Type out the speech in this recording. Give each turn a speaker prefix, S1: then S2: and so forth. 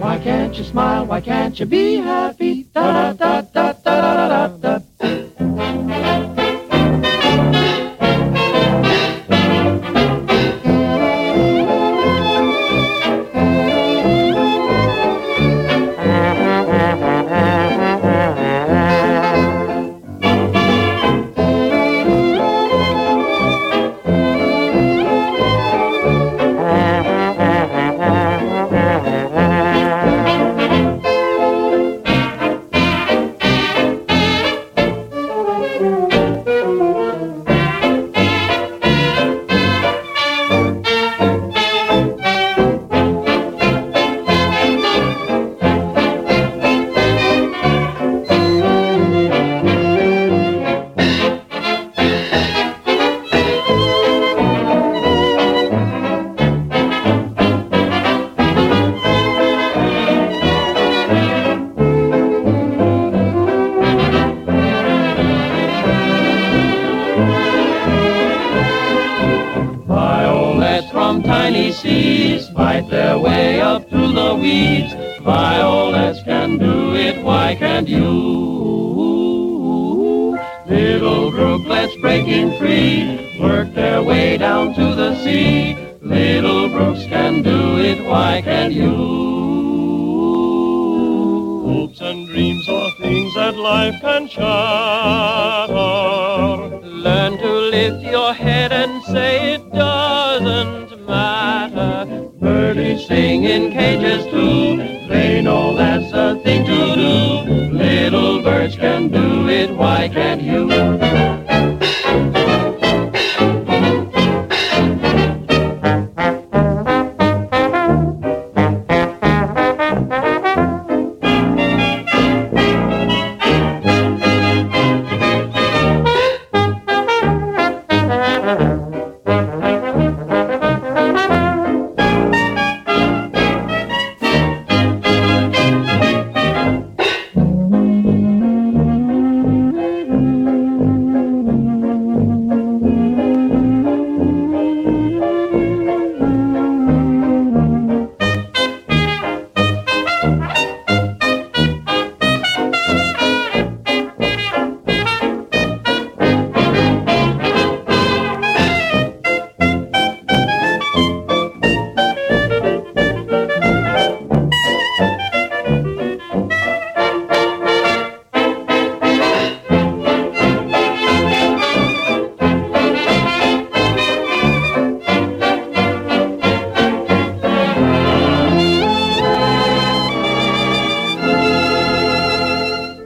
S1: Why can't you smile? Why can't you be happy? Da da da da da da da da. Violets from tiny seeds fight their way up through the weeds. Violets can do it, why can't you? Little brooklets breaking free work their way down to the sea. Little brooks can do it, why can't you?
S2: Hopes and dreams are things that life can shatter.
S3: Learn to lift your head and say it doesn't matter.
S1: Birdies sing in cages too. They know that's a thing to do. Little birds can do it, why can't you?